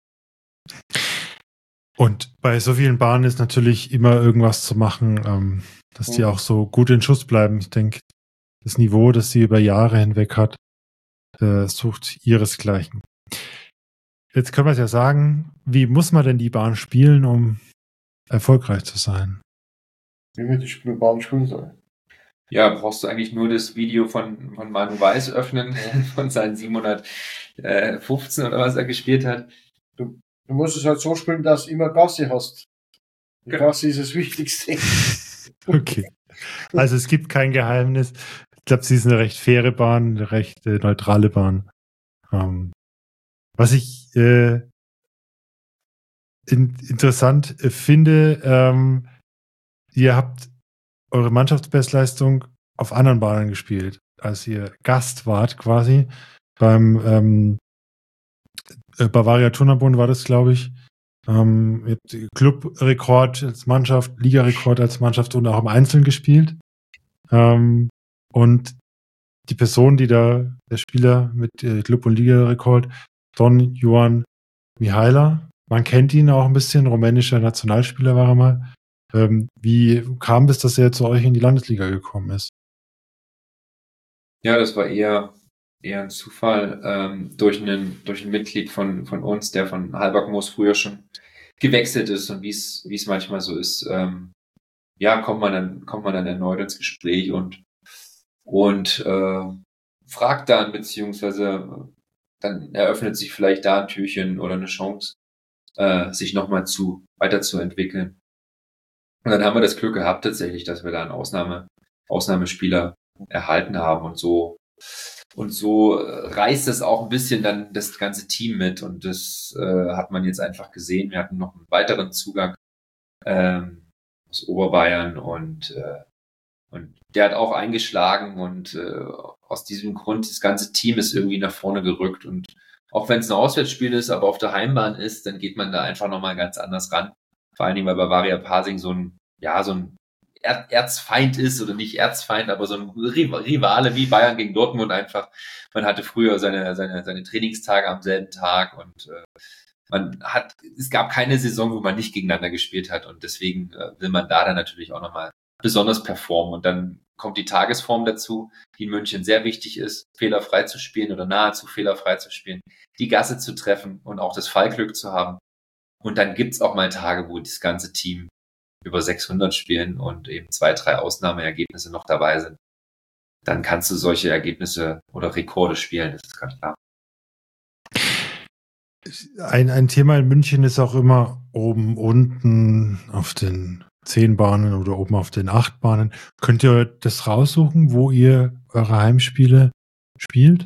Und bei so vielen Bahnen ist natürlich immer irgendwas zu machen, ähm, dass die Mhm. auch so gut in Schuss bleiben. Ich denke, das Niveau, das sie über Jahre hinweg hat, äh, sucht ihresgleichen. Jetzt können wir es ja sagen, wie muss man denn die Bahn spielen, um erfolgreich zu sein? Wie wir die Spielbahn spielen sollen. Ja, brauchst du eigentlich nur das Video von, von Manu Weiß öffnen, von seinen siebenhundertfünfzehn oder was er gespielt hat. Du, du musst es halt so spielen, dass du immer Gasse hast. Die Genau. Gasse ist das Wichtigste. Okay. Also es gibt kein Geheimnis. Ich glaube, sie ist eine recht faire Bahn, eine recht äh, neutrale Bahn. Ähm, was ich äh, in, interessant äh, finde, ähm, ihr habt eure Mannschaftsbestleistung auf anderen Bahnen gespielt, als ihr Gast wart quasi. Beim ähm, äh, Bavaria Turnerbund war das, glaube ich. Ähm, mit Clubrekord als Mannschaft, Ligarekord als Mannschaft und auch im Einzelnen gespielt. Ähm, und die Person, die da, der Spieler mit äh, Club- und Ligarekord, Don Juan Mihaila, man kennt ihn auch ein bisschen, rumänischer Nationalspieler war er mal. Ähm, wie kam es, dass er zu euch in die Landesliga gekommen ist? Ja, das war eher, eher ein Zufall, ähm, durch einen, durch ein Mitglied von, von uns, der von Halbergmoos früher schon gewechselt ist und wie es, wie es manchmal so ist, ähm, ja, kommt man dann, kommt man dann erneut ins Gespräch und, und, äh, fragt dann, beziehungsweise dann eröffnet sich vielleicht da ein Türchen oder eine Chance, äh, sich nochmal zu, weiterzuentwickeln. Und dann haben wir das Glück gehabt tatsächlich, dass wir da einen Ausnahme, Ausnahmespieler erhalten haben und so, und so äh, reißt es auch ein bisschen dann das ganze Team mit und das äh, hat man jetzt einfach gesehen. Wir hatten noch einen weiteren Zugang ähm, aus Oberbayern und äh, und der hat auch eingeschlagen und äh, aus diesem Grund das ganze Team ist irgendwie nach vorne gerückt und auch wenn es ein Auswärtsspiel ist, aber auf der Heimbahn ist, dann geht man da einfach nochmal ganz anders ran. Vor allen Dingen, weil Bavaria Pasing so ein, ja, so ein er Erzfeind ist oder nicht Erzfeind, aber so ein Rivale wie Bayern gegen Dortmund einfach. Man hatte früher seine, seine, seine Trainingstage am selben Tag und äh, man hat, es gab keine Saison, wo man nicht gegeneinander gespielt hat und deswegen äh, will man da dann natürlich auch nochmal besonders performen und dann kommt die Tagesform dazu, die in München sehr wichtig ist, fehlerfrei zu spielen oder nahezu fehlerfrei zu spielen, die Gasse zu treffen und auch das Fallglück zu haben. Und dann gibt's auch mal Tage, wo das ganze Team über sechshundert spielen und eben zwei, drei Ausnahmeergebnisse noch dabei sind. Dann kannst du solche Ergebnisse oder Rekorde spielen, das ist ganz klar. Ein, ein Thema in München ist auch immer oben, unten auf den zehn Bahnen oder oben auf den acht Bahnen. Könnt ihr das raussuchen, wo ihr eure Heimspiele spielt?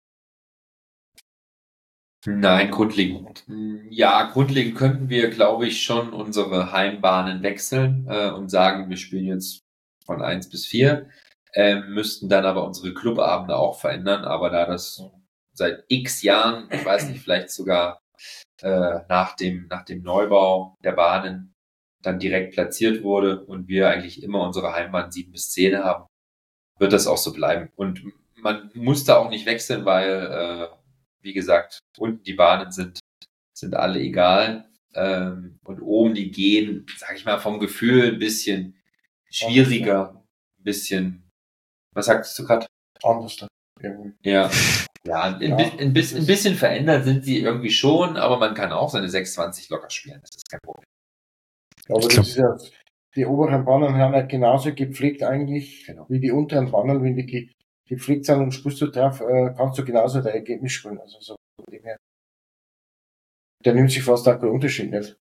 Nein, grundlegend. Ja, grundlegend könnten wir, glaube ich, schon unsere Heimbahnen wechseln äh, und sagen, wir spielen jetzt von eins bis vier, ähm, müssten dann aber unsere Clubabende auch verändern. Aber da das seit x Jahren, ich weiß nicht, vielleicht sogar äh, nach dem nach dem Neubau der Bahnen dann direkt platziert wurde und wir eigentlich immer unsere Heimbahn sieben bis zehn haben, wird das auch so bleiben. Und man muss da auch nicht wechseln, weil äh, wie gesagt, unten die Bahnen sind, sind alle egal. Ähm, und oben die gehen, sag ich mal, vom Gefühl ein bisschen schwieriger, ein bisschen, was sagst du gerade? Anders da. Irgendwie. Ja, ja, ein, Ja, bi- ein, bisschen, ein bisschen verändert sind sie irgendwie schon, aber man kann auch seine sechs zwanzig locker spielen, das ist kein Problem. Ja, aber Ich das ist ja, die oberen Bahnen haben ja genauso gepflegt eigentlich, Genau. wie die unteren Bahnen, wenn die ge- gepflegt sind und spielst du drauf, äh, kannst du genauso dein Ergebnis spielen. Also so von dem her. Der nimmt sich fast auch keinen Unterschied nicht.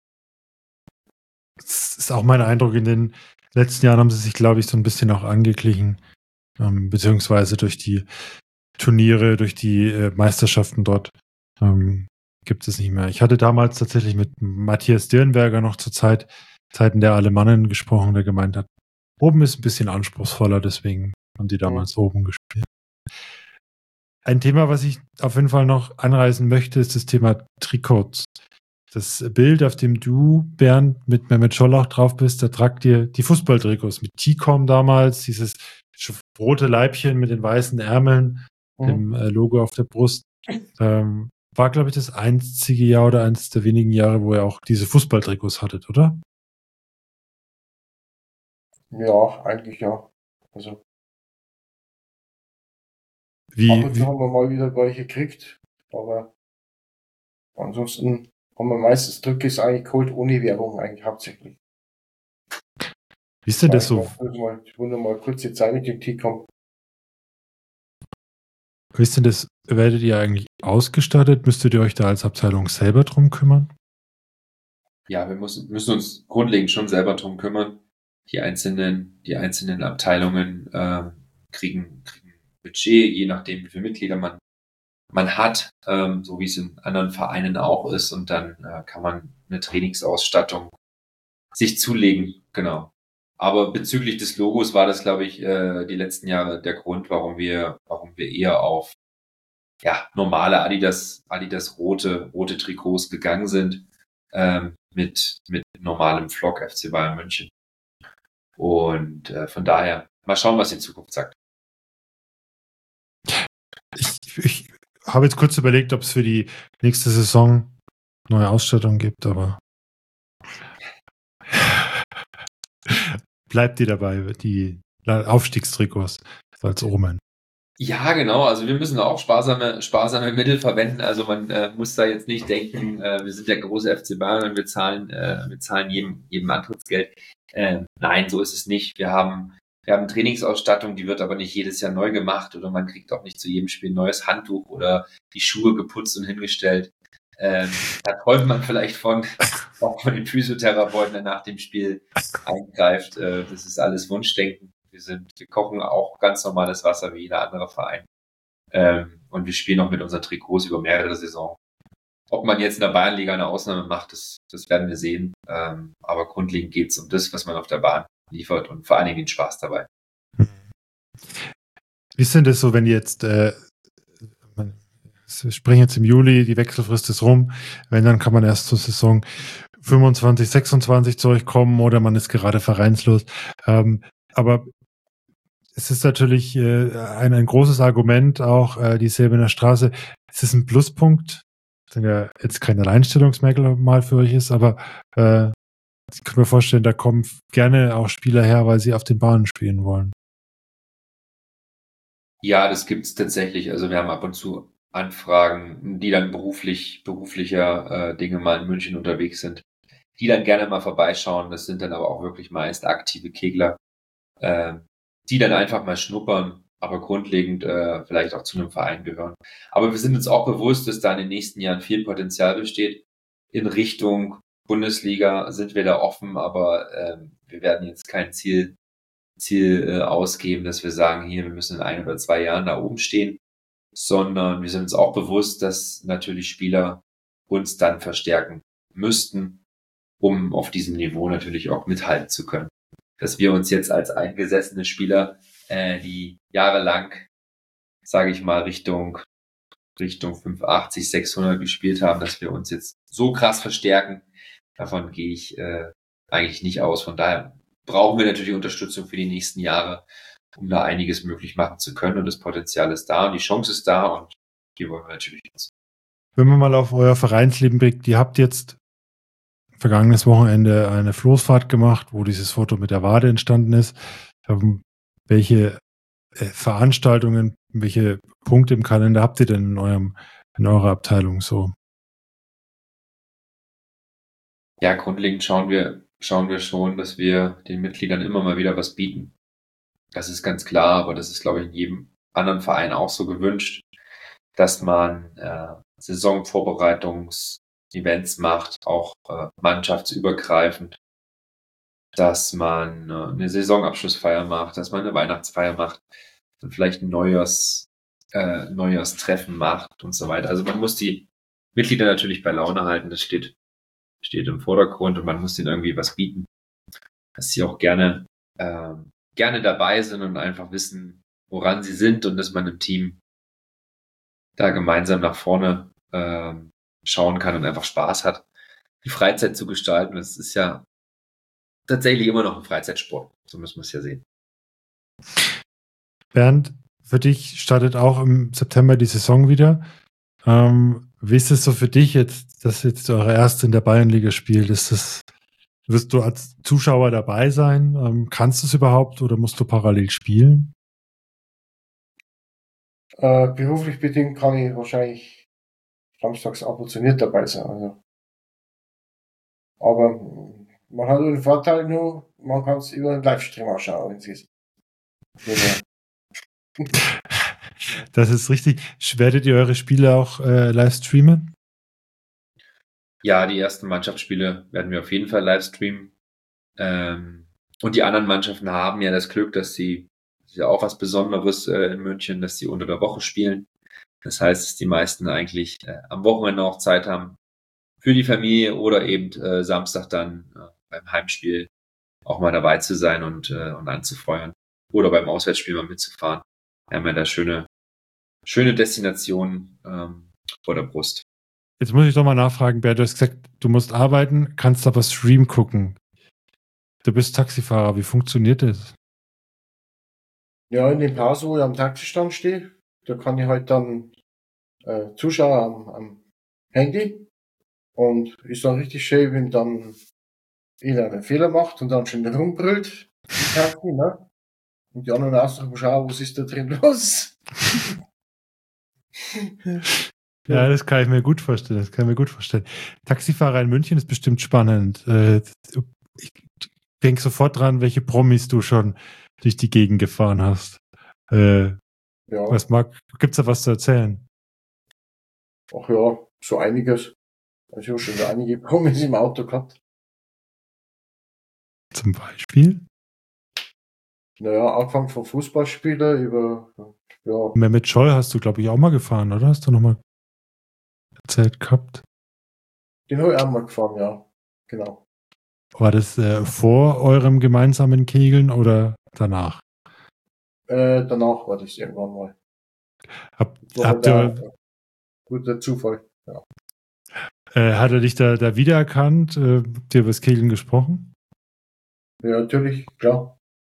Das ist auch mein Eindruck. In den letzten Jahren haben sie sich, glaube ich, so ein bisschen auch angeglichen, ähm, beziehungsweise durch die Turniere, durch die äh, Meisterschaften dort ähm, gibt es nicht mehr. Ich hatte damals tatsächlich mit Matthias Dirnberger noch zur Zeit, Zeiten der Alemannen gesprochen, der gemeint hat, oben ist ein bisschen anspruchsvoller, deswegen haben die damals mhm. oben gespielt. Ein Thema, was ich auf jeden Fall noch anreißen möchte, ist das Thema Trikots. Das Bild, auf dem du, Bernd, mit Mehmet Schollach drauf bist, da tragt ihr die Fußballtrikots mit T-Com damals, dieses rote Leibchen mit den weißen Ärmeln, mhm. dem äh, Logo auf der Brust. Ähm, war, glaube ich, das einzige Jahr oder eines der wenigen Jahre, wo ihr auch diese Fußballtrikots hattet, oder? Ja, eigentlich ja. Also wie, ab und zu wie haben wir mal wieder welche gekriegt, aber ansonsten haben wir meistens Trikots eigentlich geholt, ohne Werbung eigentlich hauptsächlich. Wie ist denn das so? Ich wollte mal kurze Zeilenkritik haben. Wie ist denn das? Werdet ihr eigentlich ausgestattet? Müsstet ihr euch da als Abteilung selber drum kümmern? Ja, wir müssen, müssen uns grundlegend schon selber drum kümmern. Die einzelnen, die einzelnen Abteilungen äh, kriegen, kriegen Budget, je nachdem, wie viele Mitglieder man, man hat, ähm, so wie es in anderen Vereinen auch ist. Und dann äh, kann man eine Trainingsausstattung sich zulegen, genau. Aber bezüglich des Logos war das, glaube ich, äh, die letzten Jahre der Grund, warum wir, warum wir eher auf ja, normale Adidas, Adidas rote, rote Trikots gegangen sind, ähm, mit, mit normalem Flock F C Bayern München. Und äh, von daher, mal schauen, was die Zukunft sagt. Ich, ich habe jetzt kurz überlegt, ob es für die nächste Saison neue Ausstattung gibt, aber bleibt ihr dabei, die Aufstiegstrikots als Omen? Ja, genau. Also wir müssen auch sparsame, sparsame Mittel verwenden. Also man äh, muss da jetzt nicht denken, äh, wir sind der große F C Bayern und wir zahlen, äh, wir zahlen jedem, jedem Antrittsgeld. Äh, nein, so ist es nicht. Wir haben, wir haben Trainingsausstattung, die wird aber nicht jedes Jahr neu gemacht oder man kriegt auch nicht zu jedem Spiel ein neues Handtuch oder die Schuhe geputzt und hingestellt. Ähm, da träumt man vielleicht von, auch von den Physiotherapeuten, der nach dem Spiel eingreift. Äh, das ist alles Wunschdenken. Wir sind, wir kochen auch ganz normales Wasser wie jeder andere Verein. Ähm, und wir spielen auch mit unseren Trikots über mehrere Saisons. Ob man jetzt in der Bayernliga eine Ausnahme macht, das, das werden wir sehen. Ähm, aber grundlegend geht es um das, was man auf der Bahn liefert und vor allen Dingen den Spaß dabei. Wie ist denn das so, wenn jetzt, äh, man, wir sprechen jetzt im Juli, die Wechselfrist ist rum, wenn, dann kann man erst zur Saison fünfundzwanzig, sechsundzwanzig zu euch kommen oder man ist gerade vereinslos. Ähm, aber es ist natürlich äh, ein, ein großes Argument, auch äh, die Säbener Straße. Es ist ein Pluspunkt, das ja jetzt kein Alleinstellungsmerkmal für euch ist, aber äh, ich kann mir vorstellen, da kommen gerne auch Spieler her, weil sie auf den Bahnen spielen wollen. Ja, das gibt's tatsächlich. Also wir haben ab und zu Anfragen, die dann beruflich, beruflicher äh, Dinge mal in München unterwegs sind, die dann gerne mal vorbeischauen. Das sind dann aber auch wirklich meist aktive Kegler, äh, die dann einfach mal schnuppern, aber grundlegend äh, vielleicht auch zu einem Verein gehören. Aber wir sind uns auch bewusst, dass da in den nächsten Jahren viel Potenzial besteht. In Richtung Bundesliga sind wir da offen, aber äh, wir werden jetzt kein Ziel, Ziel äh, ausgeben, dass wir sagen, hier, wir müssen in ein oder zwei Jahren da oben stehen, sondern wir sind uns auch bewusst, dass natürlich Spieler uns dann verstärken müssten, um auf diesem Niveau natürlich auch mithalten zu können. Dass wir uns jetzt als eingesessene Spieler, äh, die jahrelang, sage ich mal, Richtung Richtung fünfundachtzig, sechshundert gespielt haben, dass wir uns jetzt so krass verstärken, davon gehe ich äh, eigentlich nicht aus. Von daher brauchen wir natürlich Unterstützung für die nächsten Jahre, um da einiges möglich machen zu können. Und das Potenzial ist da und die Chance ist da und die wollen wir natürlich nutzen. Wenn man mal auf euer Vereinsleben blickt, ihr habt jetzt vergangenes Wochenende eine Floßfahrt gemacht, wo dieses Foto mit der Wade entstanden ist. Ähm, welche äh, Veranstaltungen, welche Punkte im Kalender habt ihr denn in eurem, in eurer Abteilung so? Ja, grundlegend schauen wir, schauen wir schon, dass wir den Mitgliedern immer mal wieder was bieten. Das ist ganz klar, aber das ist, glaube ich, in jedem anderen Verein auch so gewünscht, dass man äh, Saisonvorbereitungs-Events macht, auch äh, mannschaftsübergreifend, dass man äh, eine Saisonabschlussfeier macht, dass man eine Weihnachtsfeier macht und vielleicht ein Neujahrs, äh, Neujahrstreffen macht und so weiter. Also man muss die Mitglieder natürlich bei Laune halten, das steht, steht im Vordergrund und man muss denen irgendwie was bieten, dass sie auch gerne, äh, gerne dabei sind und einfach wissen, woran sie sind und dass man im Team da gemeinsam nach vorne äh, schauen kann und einfach Spaß hat, die Freizeit zu gestalten. Das ist ja tatsächlich immer noch ein Freizeitsport. So müssen wir es ja sehen. Bernd, für dich startet auch im September die Saison wieder. Ähm, wie ist es so für dich jetzt, dass jetzt eure erste in der Bayernliga spielt? Ist das, wirst du als Zuschauer dabei sein? Ähm, kannst du es überhaupt oder musst du parallel spielen? Äh, beruflich bedingt kann ich wahrscheinlich samstags ab und zu nicht dabei sein. Also. Aber man hat den Vorteil nur, man kann es über den Livestream anschauen, wenn es ist. Das ist richtig. Werdet ihr eure Spiele auch äh, live streamen? Ja, die ersten Mannschaftsspiele werden wir auf jeden Fall live streamen. Ähm, und die anderen Mannschaften haben ja das Glück, dass sie, das ist ja auch was Besonderes äh, in München, dass sie unter der Woche spielen. Das heißt, dass die meisten eigentlich äh, am Wochenende auch Zeit haben für die Familie oder eben äh, Samstag dann äh, beim Heimspiel auch mal dabei zu sein und, äh, und anzufeuern. Oder beim Auswärtsspiel mal mitzufahren. Wir haben ja da schöne, schöne Destinationen ähm, vor der Brust. Jetzt muss ich doch mal nachfragen, Bert, du hast gesagt, du musst arbeiten, kannst aber Stream gucken. Du bist Taxifahrer, wie funktioniert das? Ja, in den Pausen, wo ich am Taxistand stehe, da kann ich halt dann äh, zuschauen am, am Handy und ist dann richtig schön, wenn dann jeder einen Fehler macht und dann schon rumbrüllt im Taxi, ne? Und die anderen ausdrücken, schauen, was ist da drin los? Ja, das kann ich mir gut vorstellen. Das kann ich mir gut vorstellen. Taxifahrer in München ist bestimmt spannend. Äh, ich denke sofort dran, welche Promis du schon durch die Gegend gefahren hast. Äh, Ja. Was mag, gibt's da was zu erzählen? Ach ja, so einiges. Also ich habe schon so einige Promis im Auto gehabt. Zum Beispiel? Naja, angefangen von Fußballspieler über, ja, Mehmet Scholl hast du, glaube ich, auch mal gefahren, oder? Hast du noch mal erzählt gehabt? den habe ich auch mal gefahren, ja. Genau. War das äh, vor eurem gemeinsamen Kegeln oder danach? Äh, danach war das irgendwann mal. Hab, War habt halt ihr, ein guter Zufall. Ja. äh, hat er dich da, da wiedererkannt? Äh, habt ihr über das Kegeln gesprochen? Ja, natürlich, klar.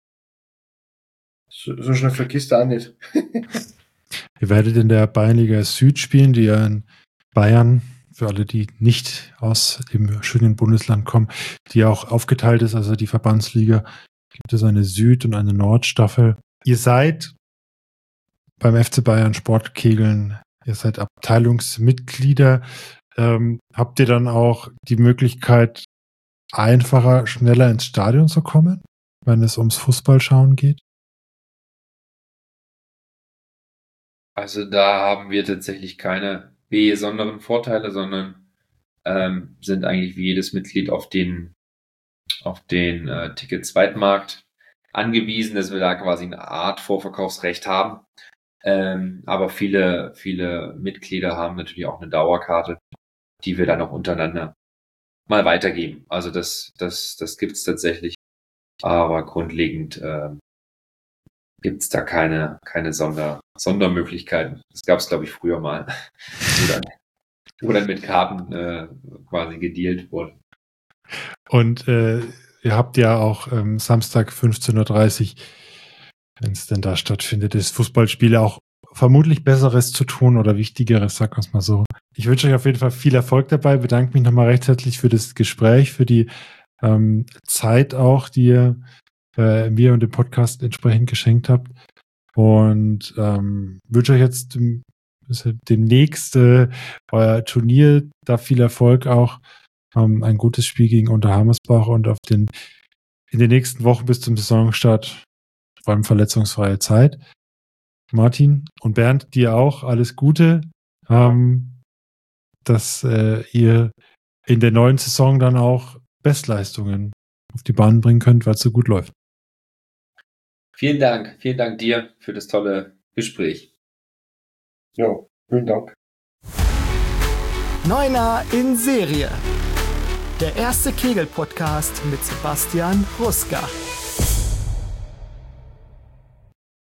So, so schnell vergisst er auch nicht. Ihr werdet in der Bayernliga Süd spielen, die ja in Bayern, für alle, die nicht aus dem schönen Bundesland kommen, die auch aufgeteilt ist, also die Verbandsliga, gibt es eine Süd- und eine Nordstaffel. Ihr seid beim F C Bayern Sportkegeln, ihr seid Abteilungsmitglieder. Ähm, habt ihr dann auch die Möglichkeit, einfacher, schneller ins Stadion zu kommen, wenn es ums Fußballschauen geht? Also da haben wir tatsächlich keine besonderen Vorteile, sondern ähm, sind eigentlich wie jedes Mitglied auf den, auf den äh, Ticket-Zweitmarkt angewiesen, dass wir da quasi eine Art Vorverkaufsrecht haben. Ähm, aber viele, viele Mitglieder haben natürlich auch eine Dauerkarte, die wir dann auch untereinander mal weitergeben. Also das, das, das gibt's tatsächlich. Aber grundlegend äh, gibt's da keine, keine Sonder, Sondermöglichkeiten. Das gab's, glaube ich, früher mal, wo dann, wo dann mit Karten äh, quasi gedealt wurde. Und äh, ihr habt ja auch ähm, Samstag fünfzehn Uhr dreißig, wenn es denn da stattfindet, das Fußballspiel auch vermutlich Besseres zu tun oder Wichtigeres, sag uns mal so. Ich wünsche euch auf jeden Fall viel Erfolg dabei, bedanke mich nochmal recht herzlich für das Gespräch, für die ähm, Zeit auch, die ihr äh, mir und dem Podcast entsprechend geschenkt habt und ähm, wünsche euch jetzt dem, demnächst äh, euer Turnier, da viel Erfolg auch, ähm, ein gutes Spiel gegen Unterhammersbach und auf den in den nächsten Wochen bis zum Saisonstart vor allem verletzungsfreie Zeit. Martin und Bernd, dir auch alles Gute, ähm, dass äh, ihr in der neuen Saison dann auch Bestleistungen auf die Bahn bringen könnt, weil es so gut läuft. Vielen Dank, vielen Dank dir für das tolle Gespräch. Ja, vielen Dank. Neuner in Serie. Der erste Kegel-Podcast mit Sebastian Ruska.